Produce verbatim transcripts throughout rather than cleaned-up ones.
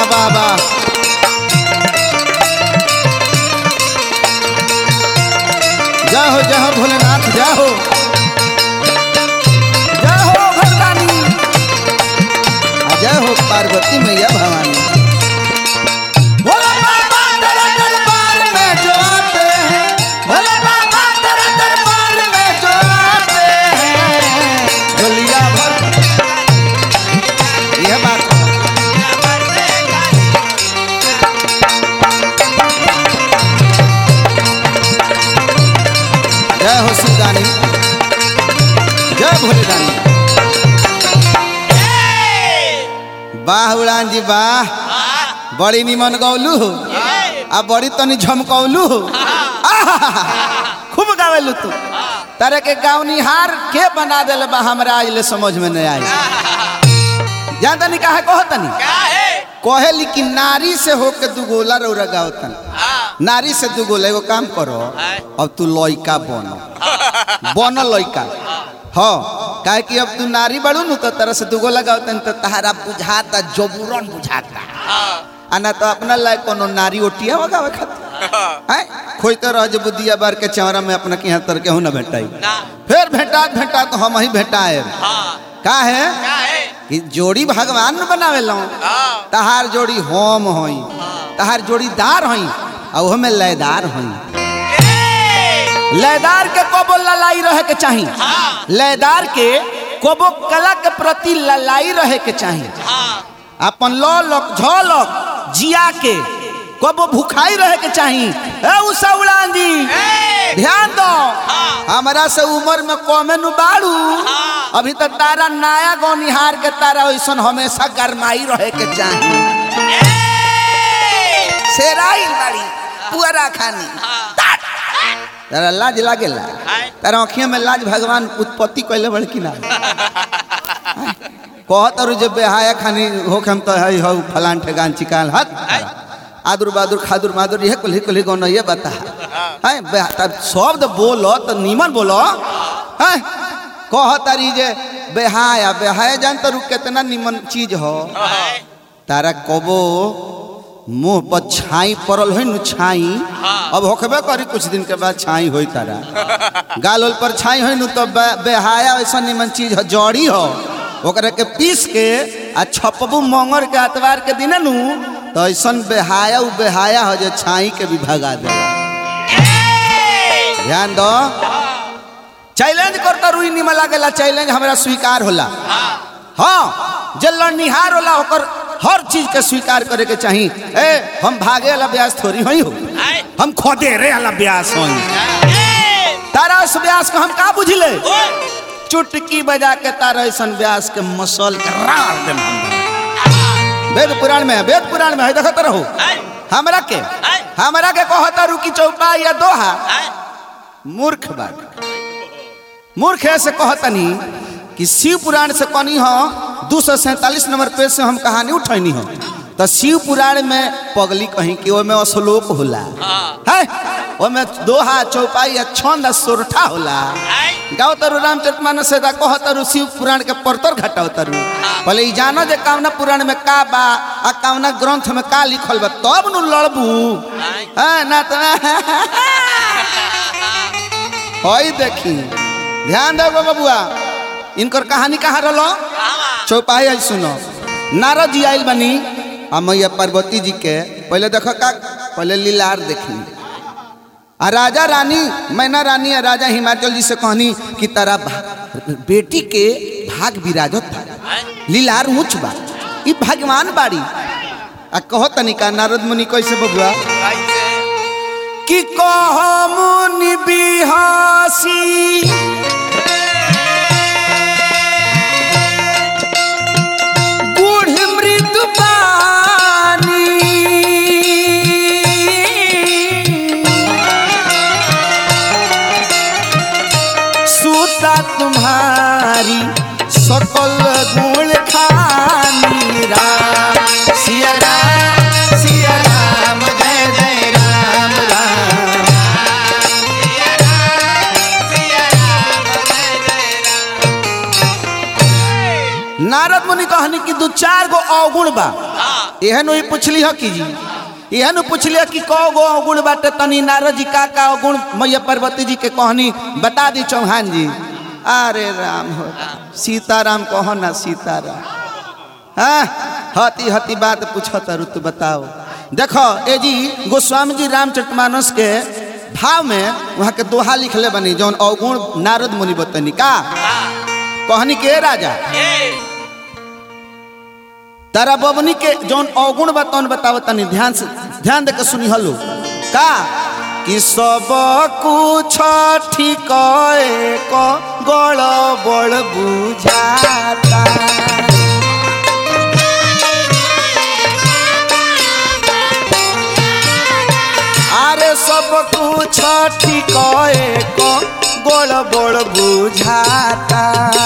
वाह वाह जय हो जय हो भोलेनाथ जय हो जय हो भरदानी जय हो पार्वती मैया भवानी। भोला बाबा तेरे दरबार में जो आते हैं भोला बाबा तेरे दरबार में जो आते हैं झोलिया भर यह बात जय हो शिवदानी जय भोलेदानी। वाह उड़ान जी वाह बड़ी निमन गौलू आ बड़ी तनी झमकौलू खूब गावेलू तू तारे के गावनिहार के बना देले बा हमरा आइले समझ में नहीं आई। जान तनी काहे कहतनी कहे लेकिन नारी से होके दू गोला रौरा गावतन नारी से दू गोला एगो काम करो अब तू लइका बनो बन लइका हाँ काहे कि अब तू नारी बड़ू नु तो तरह से दुगो लगावतन तो तहारा बुझाता जबूरन बुझाता आना तो अपना लायक कोनो नारी ओटिया लगावे खातिर हैं खोजते रह जे बुदिया बार के चौरा में अपना के तर के हो न भेटाई फिर भेटा भेटा तो हम ही भेटाए का है कि जोड़ी भगवान न बनावेलो तहार जोड़ी होम होई तहार जोड़ीदार होई आ ओह में लयदार होई। लयदार के कोबो ललाई रहे के चाहिए लयदार के कोबो कला के प्रति ललाई रहे के चाहिए अपन लौलक झोलक जिया के कोबो भूखाई रहे के चाहिए। ए उषा उड़ान जी ध्यान दो हमारा से उम्र में कमे नु बाड़ू अभी तक तारा नया गौनिहार के तारा वैसन हमेशा गरमाई रहे के चाहिए। सेराई बाड़ी पुअरा खानी तारा लाज लागेला तारा आँखियों में लाज भगवान उत्पत्ति कैले बड़की ना कहत और जब बेहाया खानी होके हम तो है हो फलान ठेगान चिकान हत आदुर बहादुर खादुर मादुर यह कुल्ही कुल्ही गौन ये बता है तब शब्द बोलो तो नीमन बोलो है कहत अरी जे बेहाया बेहाया जान तो कितना नीमन चीज हो तारा कबो मुंह पर छाई पड़ल हो न छाई अब होखबे करी कुछ दिन के बाद छाई होई तारा गाल उल पर छाई हो न तो बेहाया ऐसा निमन चीज हो जड़ी हो ओकरा के पीस के आ छपबू मंगर के अतवार के दिन नु तो ऐसा बेहाया उ बेहाया हो जो छाई के भी भगा दे। ध्यान दो चैलेंज करता रुई निमन लागेला चैलेंज हमरा स्वीकार होला हाँ जल्ला निहार होला होकर हर चीज के स्वीकार करे के चाहिए। ए हम भागे वाला ब्यास थोड़ी होई हो हम खोदे रे वाला ब्यास होई तारा उस ब्यास को हम का बुझले चुटकी बजा के तारा ऐसन ब्यास के मसल के रार दे वेद पुराण में वेद पुराण में है देखत रहो हमरा के हमरा के कहता रुकी चौपा या दोहा मूर्ख बात मूर्ख ऐसे कहतनी कि शिव पुराण से कनी हो दो सौ सैंतालीस नंबर पेज से हम कहानी उठैनी हो तो शिव पुराण में पगली कहीं कि ओमे श्लोक होला है ओमे दोहा चौपाई छंद सोरठा होला गाँव तरु रामचरितमानस से कह तरु शिव पुराण के परतर घटाओ तरु पहले ई जानो जे कावना पुराण में का बा आ कावना ग्रंथ में का लिखल बा तब नु लड़बू हां ना तो होई देखी ध्यान दो बबुआ इनकर कहानी कहाँ रलो चौपाई आई सुनो नारद जी आइल बनी आ मैया पार्वती जी के पहले देखो का पहले लीलार देखी आ राजा रानी मैना रानी आ राजा हिमाचल जी से कहनी कि तारा बेटी के भाग विराजत लीलार ऊंच बा ई भगवान बाड़ी आ कहो तनिका नारद मुनि कैसे बबुआ कि कह मुनि बिहासी तुम्हारी सकल गुण खानी राम सिया राम सिया राम जय जय राम राम सिया राम सिया राम जय जय राम। नारद मुनि कहनी कि दो चार गो अवगुण बा यह नु पूछली हो कि जी यह नु पूछलिए कि कौ गो अवगुण बाटे तनी नारद जी का का अवगुण मैया पार्वती जी के कहानी बता दी चौहान जी। अरे राम हो सीताराम कहो ना सीताराम। हाँ हती हती बात पूछो तरु तू बताओ। देखो ए जी गोस्वामी जी रामचरितमानस के भाव में वहाँ के दोहा लिखले बनी जौन अवगुण नारद मुनि बतनी का कहनी के राजा तारा बबनी के जौन अवगुण बतौन बताओ तनी ध्यान से ध्यान दे के सुनी हलो का कि सब कुछ ठीक को गड़बड़ बुझाता अरे सब कुछ ठीक को गड़बड़ बुझाता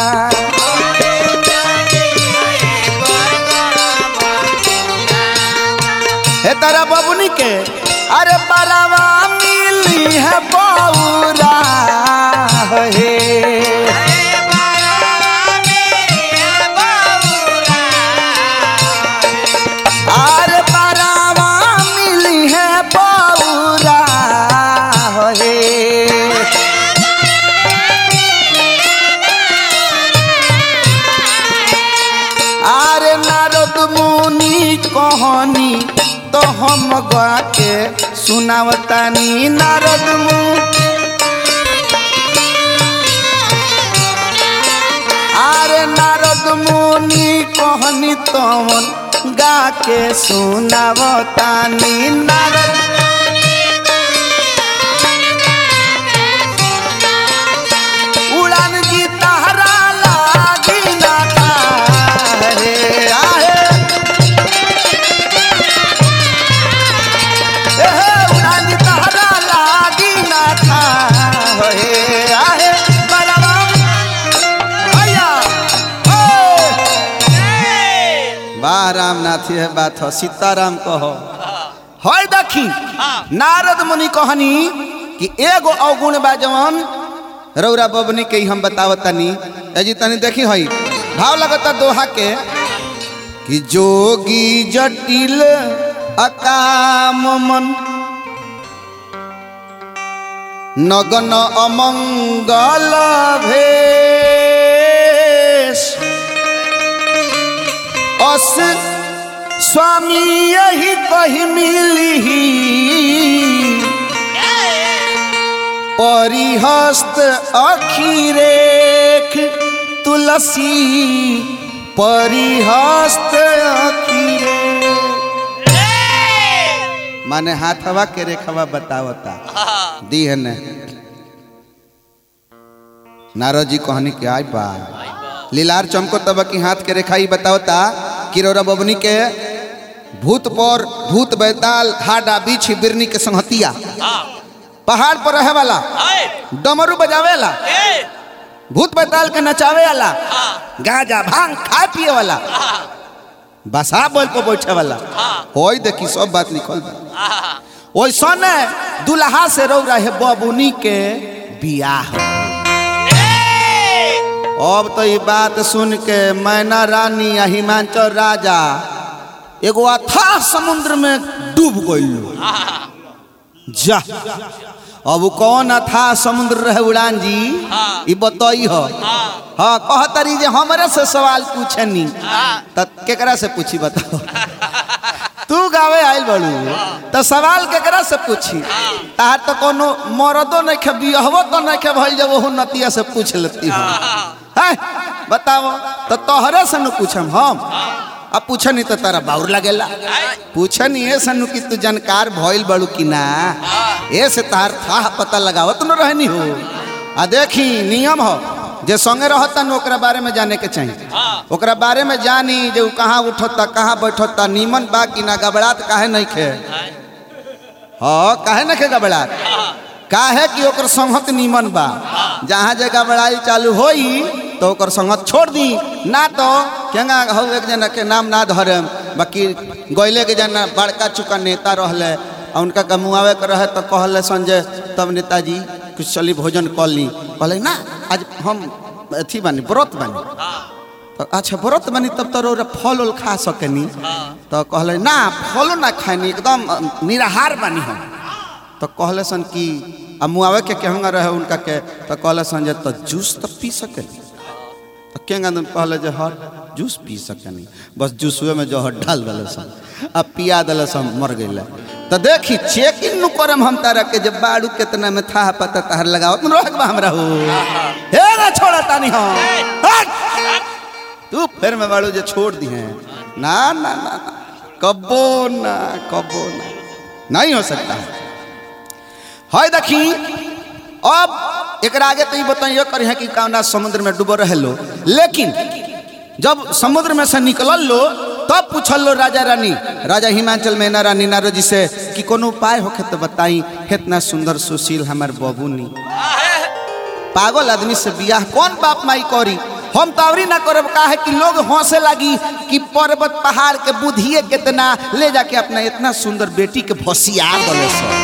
हे तारा बबुनी के अरे बरावा मिली है बौरा हे अरे बरावा मिली है बौरा हे अरे नारद मुनि कहानी तो हम गा के सुनावतानी नारद मुनि अरे नारद मुनि कहनी तो गा के सुनावतानी नारद उड़ान जी तहरा लागी ना रे आहे रामनाथ है बात हो सीताराम कहो होय देखी नारद मुनि कहनी कि एगो अवगुण बा जवन रौरा बबनी के हम बतावतनी जी तनी देखी होई भाव लगता दोहा के कि जोगी जटिल अकाम मन नगन अमंगल भेष अस स्वामी यही कही मिली परिहस्त अखिरेख तुलसी परिहस्त अखिरेख माने हाथवा के रेखवा बतावता दी है ने नारद जी कहनी के आई बा लीलार चमको तब की हाथ के रेखा ही बतावता किरौरा बबनी के भूत पर भूत बैताल हाडा बीछ बिरनी के संहतिया पहाड़ पर रहे वाला डमरू बजावे वाला भूत बैताल के नचावे वाला गांजा भांग खा पिए वाला बसा बोल पर बैठे वाला होई देखी सब बात लिखल बा ओइसा ने दुल्हा से रौरा है बबुनी के बियाह। अब तो ये बात सुन के मैना रानी या हिमांचल राजा एगो अथाह समुद्र में डूब गइल। जा अब कौन अथाह समुद्र रहे उड़ान जी ये बताई हो। हाँ कहतरी जे हमरे से सवाल पूछनी त केकरा से पूछी बताओ तू गावे आइल बड़ू तो सवाल केकरा से पूछी तार तो कोनो मरदो नहीं खे बिहवो तो नहीं खे भइल जब वो नतिया से पूछ लेती हो है बताओ तो तोहरे से न पूछम हम अब पूछनी तो तारा बाउर लगेला पूछनी ये सनु कि तू जानकार भइल बड़ू कि ना ये से तार था पता लगावत न रहनी हो। आ देखी नियम हो जे संगे रहता न ओकरा बारे में जाने के चाहिए ओकरा बारे में जानी जो कहाँ उठता कहाँ बैठता नीमन बा कि ना गबड़ात काहे नहीं खे हाँ काहे नहीं खे गबड़ात काहे कि ओकर संगत नीमन बा जहाँ जगह बड़ाई चालू होई तो ओकर संगत छोड़ दी ना तो केंगा हो एक जना के नाम ना धरे बाकी गइले के जना बड़का चुका नेता रहले उनका गमुआवे के रहे तो कहले संजय तब नेताजी कुछ चली भोजन कर ली कहले ना आज हम अथी बानी व्रत बानी तो अच्छा व्रत बनी तब तो फल उल खा सकेनी तो कहले ना फलो ना खानी एकदम निराहार बनी हम तो कहले सन कि अब मुआवे के कहूँगा रहे उनका के तो कहले सन जे तो जूस तो पी सके तो केंगा कहले जे हर जूस पी सकेनी बस जूसवे में जहर डाल दिले सन अब पिया दिले सन मर गए तो देखी चेक इन करम हम तारा के जब बाड़ू कितना में था पता तार लगाओ हमरा हो हे ना छोड़ा तानी हम तू फिर में बाड़ू जो छोड़ दी है ना ना ना ना कबो ना कबो ना नहीं हो सकता है हाय देखी अब एक आगे तो ये बताइए कर है कि कौना समुद्र में डूबो रहे लो लेकिन जब समुद्र में से निकल लो तब पूछल लो राजा रानी राजा हिमाचल में ना रानी नारद जी से कि कोनो उपाय होखे तो बताई कितना सुंदर सुशील हमार बबूनी पागल आदमी से बियाह कौन बाप माई करी हम तावरी ना करब का है कि लोग हंसे लगी कि पर्वत पहाड़ के बुधिए कितना ले जाके अपना इतना सुंदर बेटी के भसिया दले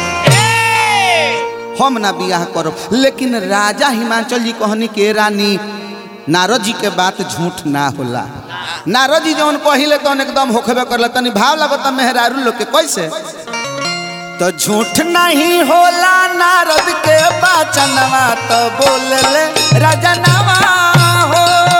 हम ना बियाह करब लेकिन राजा हिमाचल जी कहनी के रानी नारद जी के बात झूठ ना होला नारद जी जौन कहिले तो एकदम होखबे करला तनी भाव लगता मेहरारू लोग के कैसे तो झूठ नहीं होला नारद के बचनवा तो बोल ले राजा नवा हो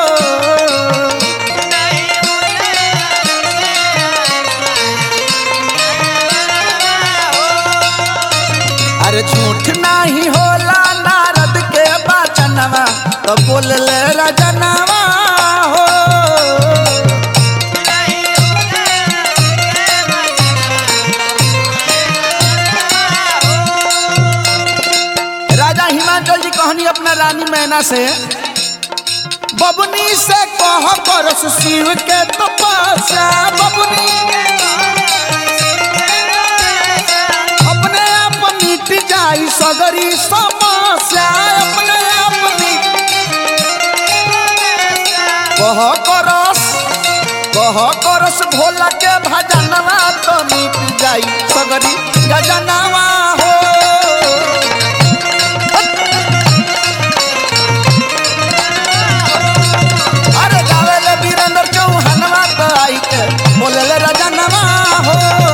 अरे झूठ नहीं होला नारद के बचनवा तो बोल ले राजा नवा हो हिमाचल जी कहनी अपना रानी मैना से बबुनी से कह करस शिव के तपस्या बबुनी अपने आप मिट जाई सगरी समस्या अपने आप कह करस कह करस भोला के भजनवा तो मिट जाई सगरी गजनवा हो बोले राजा नवा हो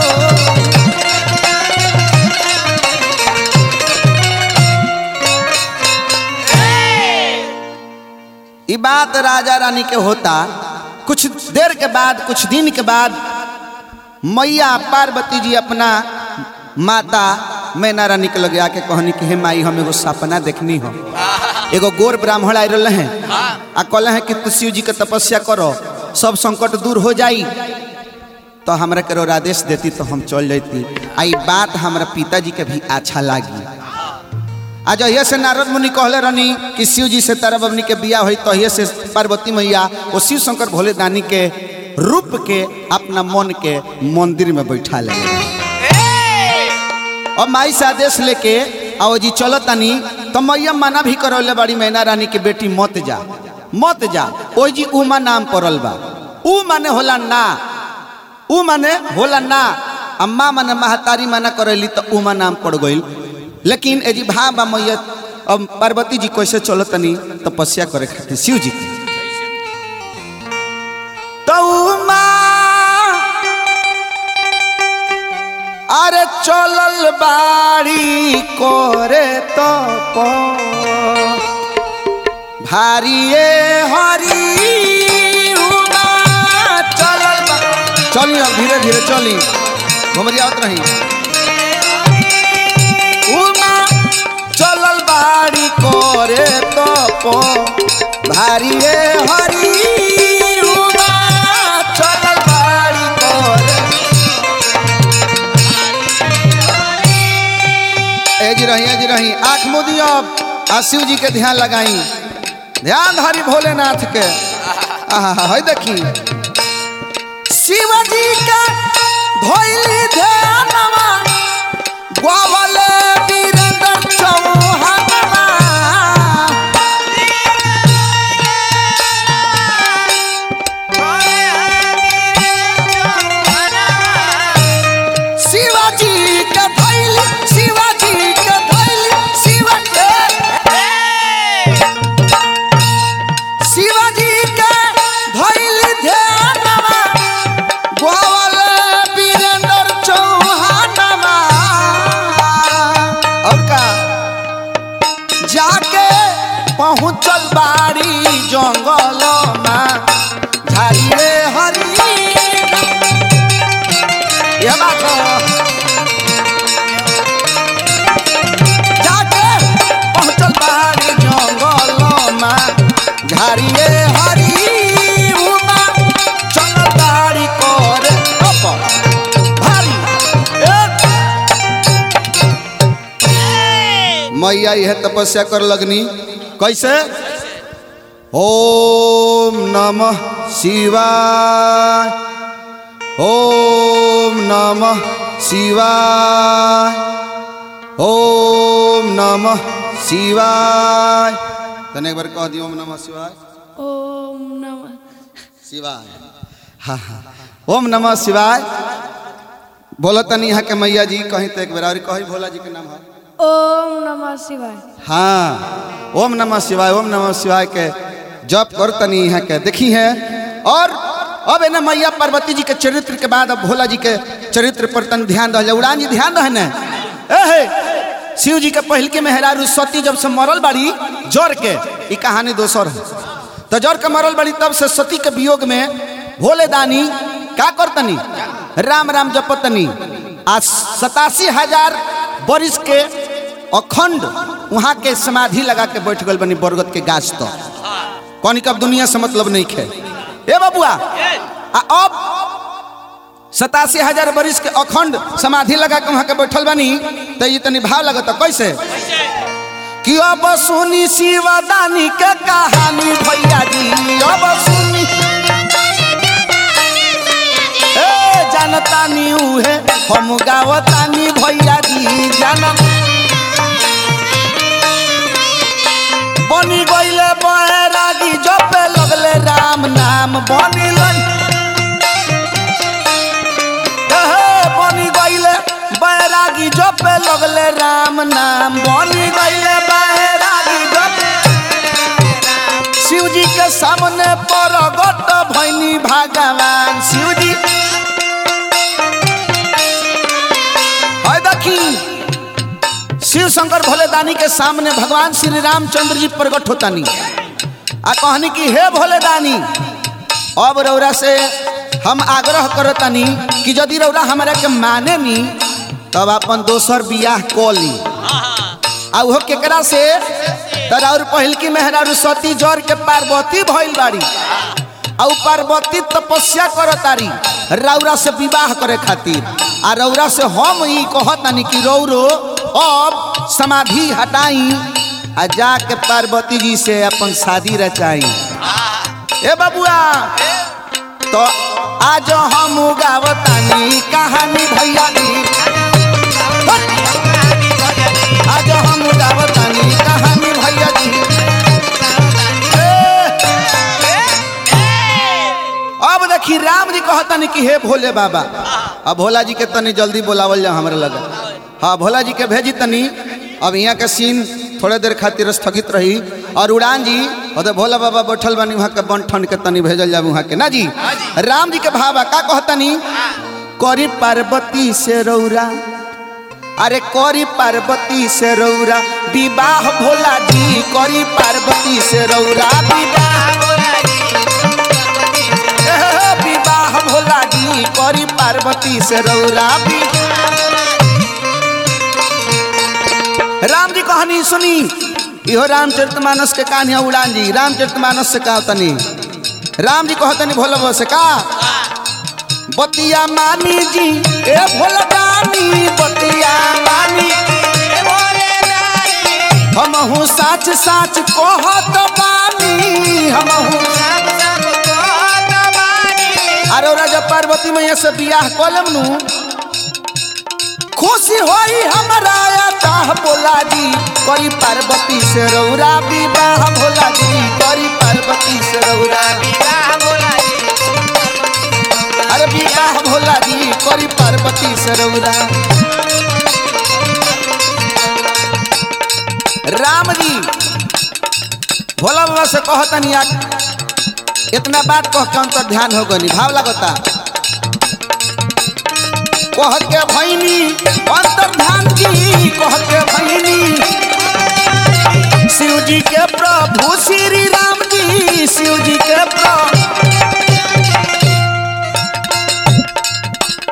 ये बात राजा रानी के होता कुछ देर के बाद कुछ दिन के बाद मैया पार्वती जी अपना माता मैना रानी के लगे आके कहनी कि हे माई हम एगो सपना देखनी हो एगो गोर ब्राह्मण आए रहे हैं आ कहले हैं कि तू शिव जी के तपस्या करो सब संकट दूर हो जाई तो हमरा के आदेश देती तो हम चल जाती आई बात हमारा पिताजी के भी अच्छा लगी आज ये से नारद मुनि कहले रहनी कि शिव जी से तारा बबनी के बियाह हुई तो ये से पार्वती मैया और शिव शंकर भोले दानी के रूप के अपना मन के मंदिर में बैठा ले और माई से आदेश लेके आओ जी चलो तनी तो मैया मना भी करौले बड़ी मैना रानी के बेटी मत जा मत जा ओ जी उमा नाम पड़ल बा उ माने होला ना उ माने होला ना अम्मा माने महतारी मना करैली तो उमा नाम पड़ गई लेकिन ए जी भा बा मैया अब पार्वती जी कैसे चलो तनी तपस्या करे खातिर शिव जी तो उमा अरे चलल बाड़ी करे तो भारिये हरी उमा चलल चली अब धीरे धीरे चली घुमरी आवत रही उमा चलल बाड़ी करे तो भारिये हरी उमा चलल बाड़ी करे एज रही एज रही आँख मुदी अब आ शिव जी के ध्यान लगाई ध्यान धारी भोलेनाथ के आहा देखी शिवजी का धोइली ध्यानवा ग्वावले वीरेंद्र चौहानवा शिवजी का धोइली शिवजी का धोइली शिवजी शिवजी का धोइली जंगल में झाड़ी रे हरी ये बात जाके पहुँचल बाड़ी जंगल में झाड़ी रे हरी उमा चल तारी कर अप भारी मैया यह तपस्या कर लगनी कैसे ओम नमः शिवाय ओम नमः शिवाय ओम नमः शिवाय तने एक बार कह दियो ओम नमः शिवाय ओम नमः शिवाय हाँ हाँ ओम नमः शिवाय बोला तनी यहाँ के मैया जी कहीं तो एक बार और कहीं भोला जी के नाम है ओम नमः शिवाय हाँ ओम नमः शिवाय ओम नमः शिवाय के जप कर तनी यहाँ के देखी है। और अब है ना मैया पार्वती जी के चरित्र के बाद अब भोला जी के चरित्र पर तन ध्यान रह उड़ान जी ध्यान रहने ए शिव जी के पहल के मेहरारू सती जब से मरल बाड़ी जर के ये कहानी दोसर है तो जर के मरल बाड़ी तब से सती के वियोग में भोले दानी का करतनी राम राम जपतनी आज सतासी हजार बरिस के अखंड वहां के समाधि लगा के बैठ गल बनी बरगद के गाछ तो कौन कब दुनिया से मतलब नहीं खे ए बबुआ अब सतासी हजार बरिस के अखंड समाधि लगा के वहां के बैठल बनी तो ये तनी भाव लगता कैसे कि अब सुनी शिवदानी के कहानी भैया जी अब सुनी ए जानता नी उहे हम गावतानी भैया जी जाना बनी गईले बैरागी जपे लगले राम नाम बनी बनी गईले बैरागी जपे लगले राम नाम बनी गईले बैरागी जपे शिव जी के सामने परगट भैनी भगवान शिव जी है देखी शिव शंकर भोले दानी के सामने भगवान श्री रामचंद्र जी प्रकट होता नहीं आ कहनी कि हे भोले दानी अब रौरा से हम आग्रह करतानी कि यदि रौरा हमारा के माने नी तब अपन दोसर बियाह कली आ वो केकरा से तर और पहल की मेहरारू सती जर के पार्वती भइल बाड़ी आ पार्वती तपस्या करतारी रौरा से विवाह करे खातिर आ रौरा से हम ई कहतानी कि रौरो अब समाधि हटाई आ जाके पार्वती जी से अपन शादी रचाई ए बबुआ तो आज हम गावतानी कहानी भैया जी आज हम गावतानी कहानी भैया जी अब देखी राम जी कहतानी कि हे भोले बाबा अब भोला जी के तनी जल्दी बुलावल जा हमरा लगा हाँ भोला जी के भेजी तनी अब यहाँ के सीन थोड़े देर खातिर स्थगित रही और उड़ान जी और भोला बाबा बैठल बनी वहाँ के बन ठन के तनी भेजल जाए वहाँ के ना जी राम जी के भावा का कहतनी करी पार्वती से रौरा अरे करी पार्वती से रौरा विवाह भोला जी करी पार्वती से रौरा विवाह विवाह भोला जी करी पार्वती से रौरा राम जी कहानी सुनी इहो रामचरितमानस के कहानी उड़ान जी रामचरितमानस से कहा तनी राम जी कहतनी भोला से का बतिया मानी जी ए भोलदानी बतिया मानी हम हूँ साच साच कहत बानी हम हूँ अरे राजा पार्वती मैया से बियाह कलम नु खुशी होई हमारा चाह भोला जी करी पार्वती से रौरा विवाह भोला जी करी पार्वती से रौरा विवाह भोला जी अरे विवाह भोला जी करी पार्वती से रौरा राम जी भोला बाबा से कहतनी इतना बात कह के अंतर ध्यान हो गई भाव लगता कह के भैनी अंतर ध्यान जी कह के भैनी शिव जी के प्रभु श्री राम जी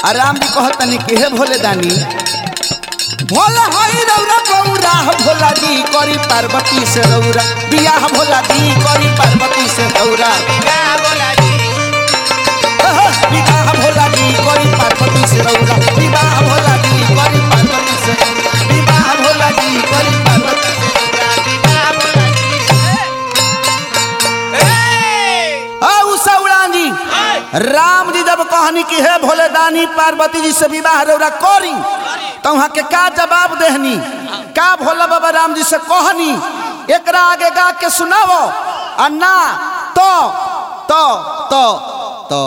राम जी कहतनी कि हे भोले दानी भोला हई रौरा बौरा भोला जी करी पार्वती से रौरा बियाह भोला जी करी पार्वती से रौरा बियाह भोला जी विवाह भोला जी करी पार्वती से रौरा विवाह भोला जी करी पार्वती से विवाह भोला जी करी पार्वती से विवाह भोला जी राम जी जब कहनी कि हे भोले दानी पार्वती जी से विवाह रौरा करी तो वहां के का जवाब देहनी का भोला बाबा राम जी से कहनी एकरा आगे गा के सुनावो अन्ना तो तो तो तो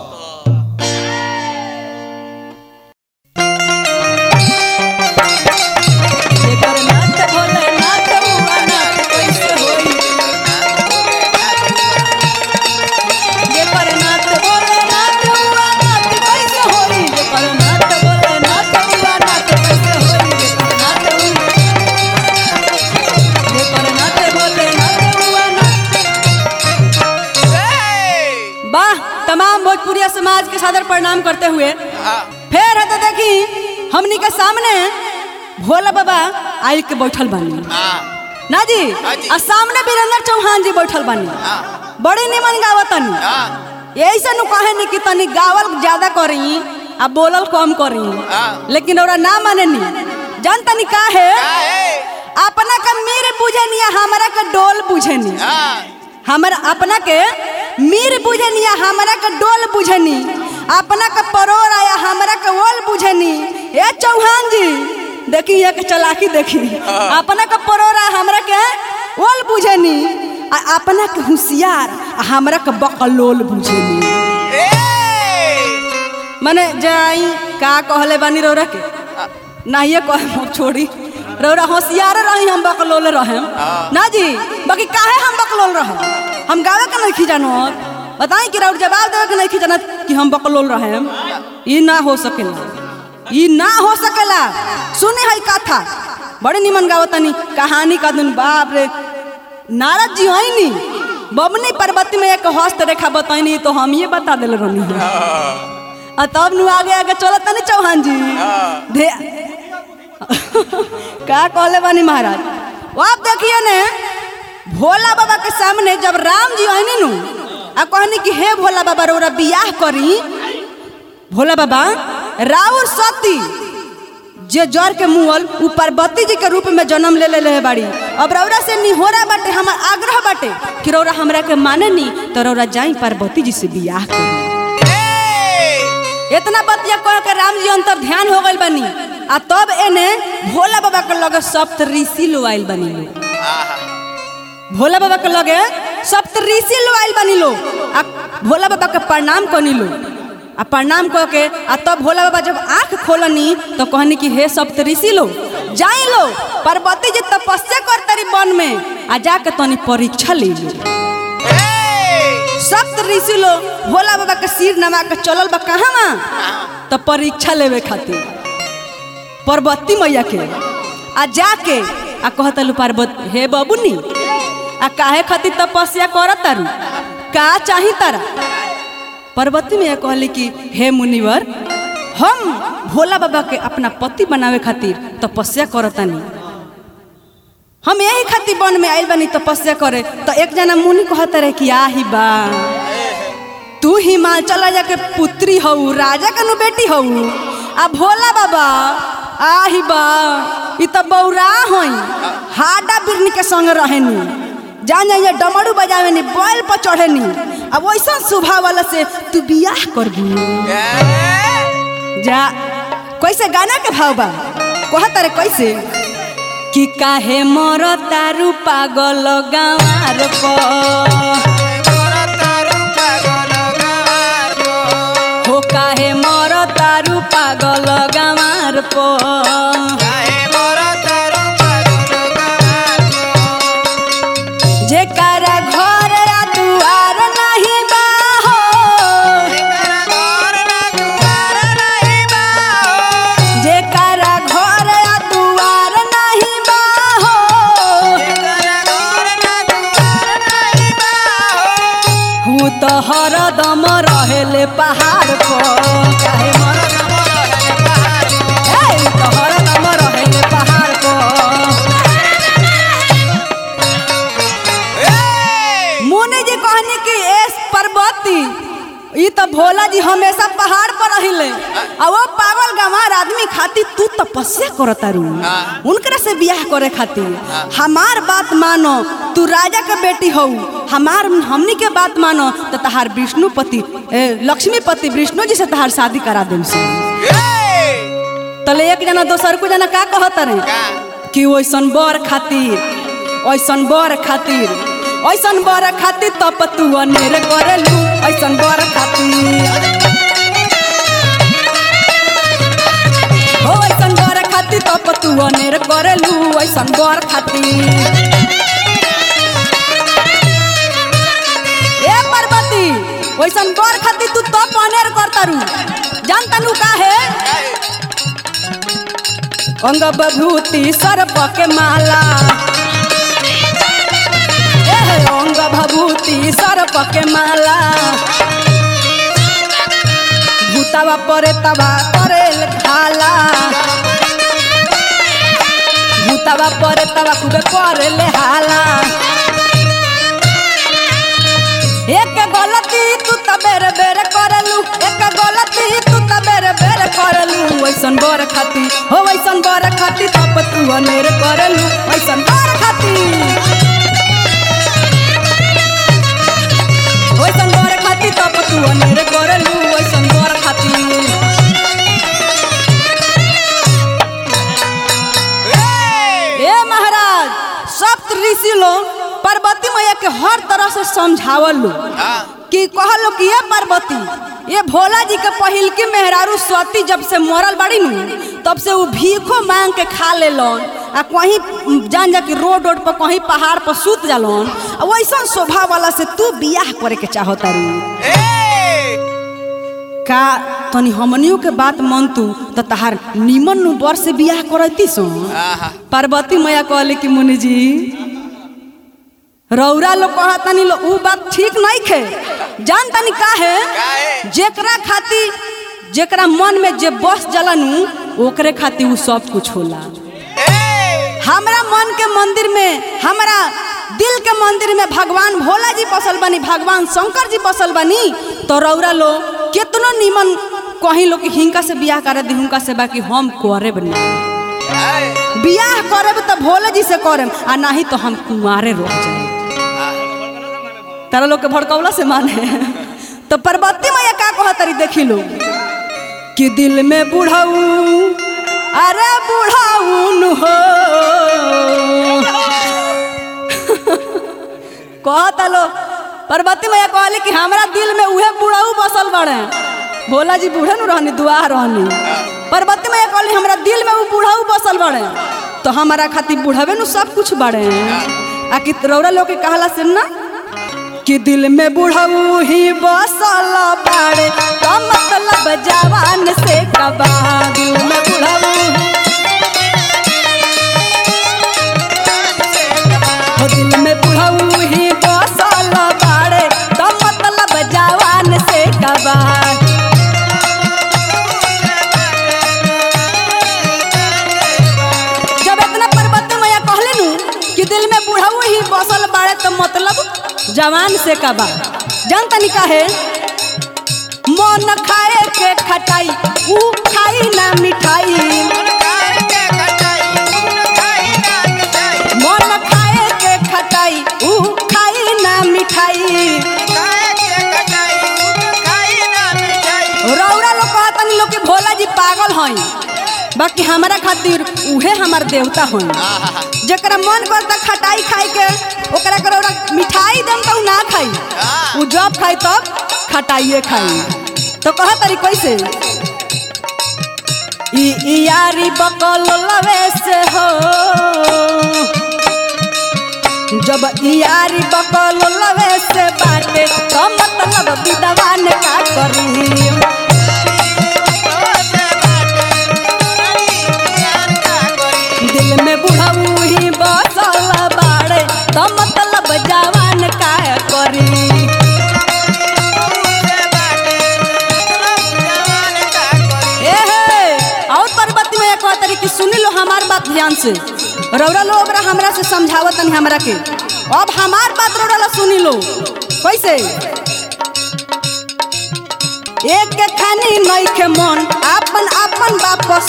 भोजपुरिया समाज के सादर प्रणाम करते हुए फिर है तो देखी हमनी के सामने भोला बाबा आई के बैठल बानी ना जी और सामने वीरेंद्र चौहान जी बैठल बानी बड़ी निमन गावतनी यही से नु कहे नहीं कि तनी गावल ज्यादा करी आ बोलल कम करी लेकिन ओरा ना माने नी जान तनी का है अपना का मीर बुझे नहीं हमारा का डोल बुझे नहीं हमारा अपना के मीर बुझनी हमारा का डोल बुझनी अपना का परोर आया हमारा का ओल बुझनी ए चौहान जी देखी ये के चलाकी देखी अपना का परोर आया हमारा के ओल बुझनी अपना के होशियार हमारा का बकलोल बुझनी माने जाई का कहले बानी रौरा के ना ये कह छोड़ी रौरा होशियार रही हम बकलोल रहे ना जी बाकी काहे हम बकलोल रहे हम गावे के नहीं जानत बताई कि रौर जवाब देवे के नहीं जानत कि हम बकलोल रहे ई ना हो सकेला ई ना हो सकेला सुने है कथा बड़े निमन गावतनी कहानी का दिन बाप रे नारद जी आईनी बबनी पर्वती में एक हस्त रेखा बताईनी तो हम ये बता दिल रहनी आ तब नु आगे आगे चलत नहीं चौहान जी का कहले बानी महाराज आप देखिए ने भोला बाबा के सामने जब राम जी आईनी नु आ कहनी कि हे भोला बाबा रौरा बियाह करी भोला बाबा राउर सती जे जर के मुअल उ पार्वती जी के रूप में जन्म ले ले बाड़ी अब रौरा से निहोरा बाटे हमार आग्रह बाटे कि रौरा हमरा के माने नी तो रौरा जाई पार्वती जी से बियाह करी इतना बतिया कह के राम जी अंतर ध्यान हो गइल बानी आ तब एने भोला बाबा के लगे सप्त ऋषि लो आइल बनी लो भोला बाबा के लगे सप्त ऋषि लो आइल बनी लो आ भोला बाबा के प्रणाम कनी लो आ प्रणाम कह के आ तब भोला बाबा जब आंख खोलनी तो कहनी कि हे सप्त ऋषि लो जाई लो पार्वती जी तपस्या करतरी वन में आ जाके तनी परीक्षा ले लो सप्त ऋषि लो भोला बाबा के सिर नमा के चलल बा कहाँ तो परीक्षा लेवे खातिर पार्वती मैया के आ जाके आ कहतलू पार्वती हे बबुनी आ काहे खातिर तपस्या करत तारू का चाही तारा पार्वती मैया कहली कि हे मुनिवर हम भोला बाबा के अपना पति बनावे खातिर तपस्या करतानी हम यही खातिर वन में आइल बानी तपस्या करे तो एक जना मुनि कहता रहे कि आही बा तू हिमाचल राजा के पुत्री हऊ राजा के नु बेटी हऊ आ भोला बाबा आही बा इ त बौरा होई हाडा बिरनी के संग रहेनी जान जाइए डमरू बजावेनी बैल पर चढ़ेनी अब वैसा सुभा वाला से तू बियाह करबू जा कैसे गाना के भाव बा कहत रे कैसे कि काहे मोर तारू पागल गावार प हो काहे मोर तारू पागल गावार प जेकारा घर आ दुआर नहीं बा हो जेकारा घर आ दुआर नहीं बा हो हूँ तो हरदम रहेले पहाड़ पर काहे मरदम तनी कि एस पर्वती ई तो भोला जी हमेशा पहाड़ पर रहिले आ वो पागल गंवार आदमी खातिर तू तपस्या करता रू उनकरा से बियाह करे खातिर हमार बात मानो तू राजा के बेटी हो हमार हमनी के बात मानो तो तहार विष्णुपति लक्ष्मीपति विष्णु जी से तहार शादी करा देम से तले एक जना दोसर को जना का कहत रे कि ओइसन बर खातिर ओइसन बर खातिर ओइसन बर खातिर तप तू अनेर करेलू ओइसन बर खातिर हो ओइसन बर खातिर तप तू अनेर करेलू ओइसन बर खातिर ए पार्वती ओइसन बर खातिर तू तप अनेर करतारू जानता नु का है अंग बभूति सर्प के माला अंग भभूति सर्प के माला भूतावा परे तवा करेल खाला भूतावा परे तवा खूबे करेल हाला एक गलती तू त बेरे बेरे करलू एक गलती तू त बेरे बेरे करलू वैसन बर खाती हो वैसन बर खाती तप तू अनेर करलू वैसन बर खाती वैसन बर खाती तप तू अनेर करलू वैसन बर खाती ए महाराज सप्त ऋषि लोग पार्वती मैया के हर तरह से समझावल लो कि कहलो कि ये पार्वती ये भोला जी के पहिल की मेहरारू सती जब से मरल बाड़ी नु तब से वो भीखो मांग के खा ले लोन आ कहीं जान जा कि रोड रोड पर कहीं पहाड़ पर सूत जालोन वैसा शोभा वाला से तू बियाह करे के चाहता रू का तनी हमनियों के बात मन तू तो तहार निमन नु बर से बियाह करती सो पार्वती मैया कहले कि मुनि जी रौरा लोग कहतनी लो उ बात ठीक नहीं खे जान तनी का है जेकरा खाती जेकरा मन में जे बस जलनु ओकरे खाती उ सब कुछ होला हमरा मन के मंदिर में हमरा दिल के मंदिर में भगवान भोला जी बसल बनी भगवान शंकर जी बसल बनी तो रौरा लो कितनो निमन कहीं लोग हिंका से बियाह करे दी हुनका से बाकी हम करे बनी बियाह करे तो भोले जी से करे आ नहीं तो हम कुंवारे रह जाए तारा लोग के भड़कौला से माने तो पार्वती मैया का कहतरी देखी लो कि दिल में बुढ़ाऊ अरे बुढ़ाऊन हो कहता लो पार्वती मैया कहली कि हमरा दिल में उहे बुढ़ाऊ बसल बड़े भोला जी बूढ़े नु रहनी दुआ रहनी पार्वती मैया कहली हमरा दिल में वो बुढ़ाऊ बसल बड़े तो हमारा खातिर बुढ़ावे नु सब कुछ बड़े आ कि रौरा लोग के कहला से ना कि दिल में बुढ़ाऊ ही बसल बाड़े का मतलब जवान से कबा दिल में बुढ़ाऊ दिल में बुढ़ाऊ ही बसल बाड़े का मतलब जवान से कबा जब इतना पार्वती मैया कहले नु कि दिल में बुढ़ाऊ ही बसल बाड़े तो मतलब जवान से कबा जान तनी का है मन खाए के खटाई ऊ खाई ना मिठाई मन खाए के खटाई ऊ खाई ना मिठाई रौरा लोग कहतनी लोग के भोला जी पागल हई बाकी हमारा खातिर उहे हमार देवता हई जकरा मन करता खटाई खाई के ओकरा कर मिठाई दम तो ना खाई उ जब खाई तब खटाइए खाई तो कहा तरी कैसे ई ई यारी बकल लवे से हो जब ई यारी बकल लवे से बाटे तो मतलब विद्वान का करी दिल में बुढ़ाऊ ही बसल बाड़े तो मतलब जवान का करी और पार्वती मैया कहतरी कि सुनी लो हमार बात ध्यान से रौरा लो हमरा से समझावत नहीं हमरा के अब हमार बात रौरा लो सुनी लो कैसे एक के खानी नहीं के मन अपन अपन वापस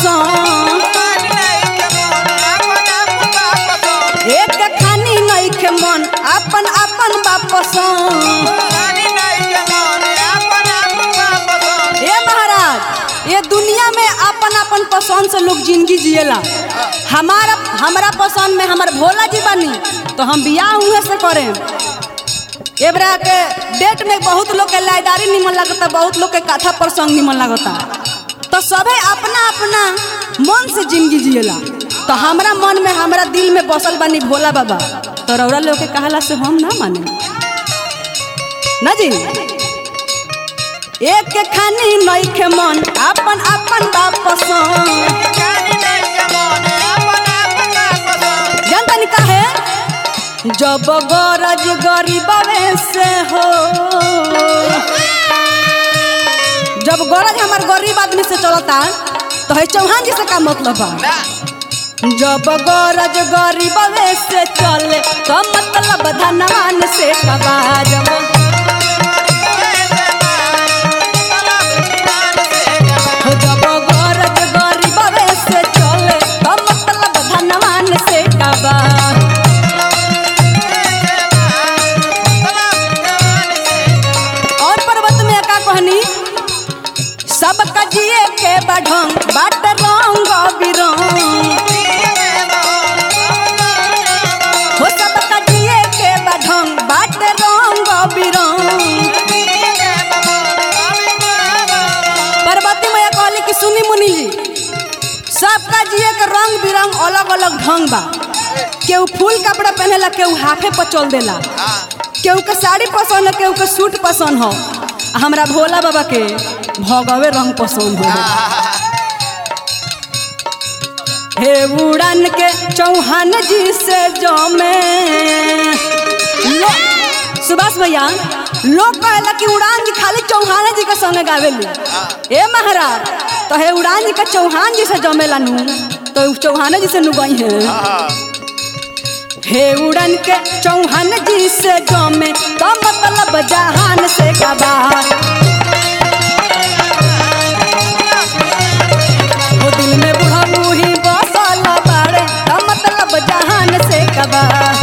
एक के खानी नहीं के मन अपन अपन वापस ए महाराज ये दुनिया में अपन अपन पसंद से लोग जिंदगी जिएला। हमारा हमारा पसंद में हमारे भोला जी बनी तो हम बियाह हुए से करें। एबरा के डेट में बहुत लोग के लाइदारी निमन लगता, बहुत लोग के कथा प्रसंग निमन लगता, तो सबे अपना अपना मन से जिंदगी जिएला। तो हमारा मन में हमारा दिल में बसल बनी भोला बाबा, तो रौरा लोग के कहला से हम ना माने ना जी। एक के खानी नहीं के मन अपन अपन वापस जानता नहीं काहे जब गरज गरीबवे से हो, जब गरज हमार गरीब आदमी से चलता तो है चौहान जी से का मतलब बा। जब गरज गरीबवे से चले तो मतलब धनवान से कबाज जब गरज गरीबवे से चले तो मतलब धनवान से कबाज। सब कजिए के बढ़ंग बाट रंग बिरंग हो, सब कजिए के बढ़ंग बाट रंग बिरंग। पार्वती मैया कहली कि सुनी मुनि जी, सब कजिए के रंग बिरंग अलग अलग ढंग बा। केहू फूल कपड़ा पहनेला, केहू हाफे पर चल देला, केहू के साड़ी पसंद है, केहू के सूट पसंद हो। हमरा भोला बाबा के भगवे रंग पसंद हो। हे उड़ान के चौहान जी से जमे सुभाष भैया लोग कहला कि उड़ान जी खाली चौहान जी के संगे गावेली। ए महाराज तो हे उड़ान जी के चौहान जी से जमेला नु तो चौहान जी से नु गई है। हे उड़न के चौहान जी से जमे तो मतलब जहान से कबार। वो दिल में बुढ़ा बूढ़ी बसल बाड़े तो मतलब जहान से कबार।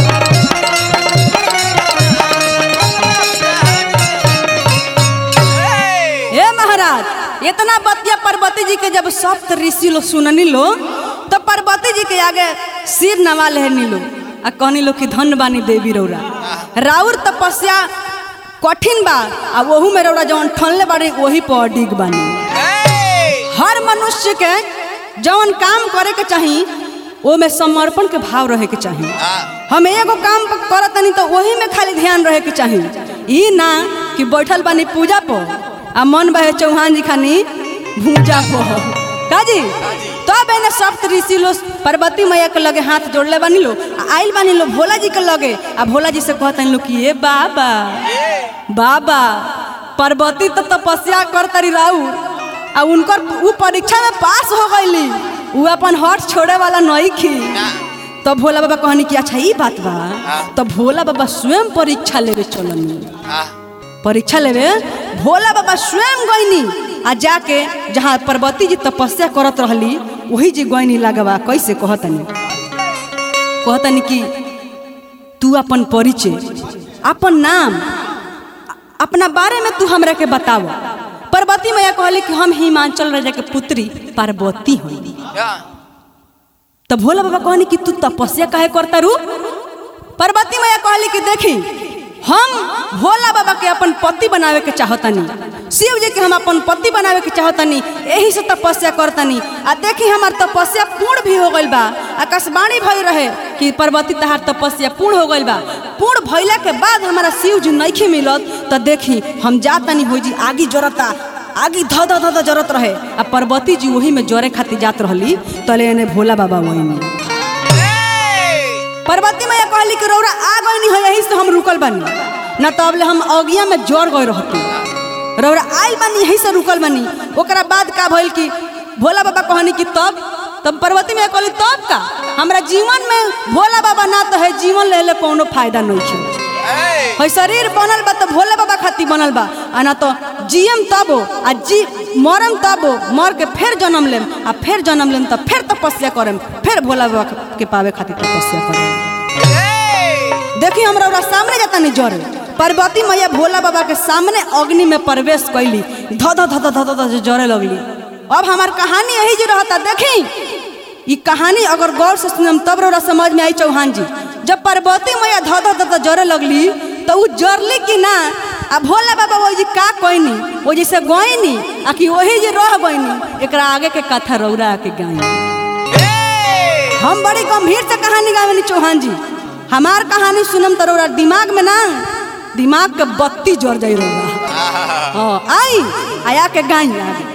हे महाराज इतना बतिया पार्वती जी के जब सप्त ऋषि लो सुननी लो तो पार्वती जी के आगे सिर नवा लेनी लो आ कहनी लो कि धन बानी देवी रौरा, राउर तपस्या कठिन बा आ वहू में रौरा जवन ठनले बाड़ी वही पर डिग बानी। हर मनुष्य के जवन काम करे के चाही वो में समर्पण के भाव रहे के चाही। हम एगो काम करत नहीं तो वही में खाली ध्यान रहे के चाही, ई ना कि बैठल बानी पूजा पर आ मन बहे चौहान जी खानी भूजा पर काजी। तब एने सप्त ऋषि लो पार्वती मैया के लगे हाथ जोड़ले बानी लो, आइल बानी लो भोला जी के लगे आ भोला जी से कहतन लो कि ए बाबा बाबा पार्वती तो तपस्या करतरी राउर आ उनकर उ परीक्षा में पास हो गईली, उ अपन हट छोड़े वाला नहीं खी। तब भोला बाबा कहनी कि अच्छा ई बात बा। तो भोला बाबा स्वयं परीक्षा लेवे चलनी, परीक्षा लेवे भोला बाबा स्वयं गईनी आ जाके जहाँ पार्वती जी तपस्या करत रहली वही जी गईनी लगवा। कैसे कहतनी कहतनी कि तू अपन परिचय अपन नाम अपना बारे में तू हमरा के बताव। पार्वती मैया कहली कि हम हिमांचल राजा के पुत्री पार्वती हई। तब भोला बाबा कहनी कि तू तपस्या काहे करता रू। पार्वती मैया कहली कि देखी हम भोला बाबा के अपन पति बनावे के चाहतनी, शिव जी के हम अपन पति बनावे के चाहतनी, यही से तपस्या करतनी। आ देखी हमार तपस्या पूर्ण भी हो गइल बा। आकाशवाणी भई रहे कि पार्वती तहार तपस्या पूर्ण हो गइल बा। पूर्ण भइला के बाद हमारा शिव जी नइखे मिलत तो देखी हम जातनी हो जी आगी जरता, आगी ध ध ध जरत रहे आ पार्वती जी वही में जरे खातिर जात रहली। तले एने भोला बाबा वही में पार्वती मैया कहली कि रौरा आ गईनी हो यही से हम रुकल बानी, न तो अबले हम अगिया में जोर गए रहती। रौरा आइल बानी यही से रुकल बानी। ओकरा बाद का भइल कि भोला बाबा कहनी कि तब तब पार्वती मैया कहली तब का हमरा जीवन में भोला बाबा ना तो है जीवन ले ले कोनो फायदा नहीं है। है शरीर बनल बा तो भोले बाबा खातिर बनल बा आ ना तो जियम तबो आ जी मरम तबो मर के फिर जन्म लेम आ फिर जन्म लेम तो फिर तपस्या करम फिर भोला बाबा के पावे खातिर तपस्या करम। देखी हमरा ओरा सामने जाता नहीं जरे पार्वती मैया भोला बाबा के सामने अग्नि में प्रवेश कैली ध ध ध ध ध जरे लगली। अब हमार कहानी यही जो रहता देखी ये कहानी अगर गौर से सुनम तब रोरा समझ में आई चौहान जी। जब पार्वती मैया ध ध ध जरे लगली तो वो जरली कि ना आ भोला बाबा वो जी का कोईनी वो जैसे गोईनी आ कि वही जे रह गईनी एकरा आगे के कथा रौरा के गाई। हम बड़ी गंभीर से कहानी गावेनी चौहान जी। हमार कहानी सुनम तो रौरा दिमाग में ना दिमाग के बत्ती जर जाई रौरा। हाँ आई आया के गाई आगे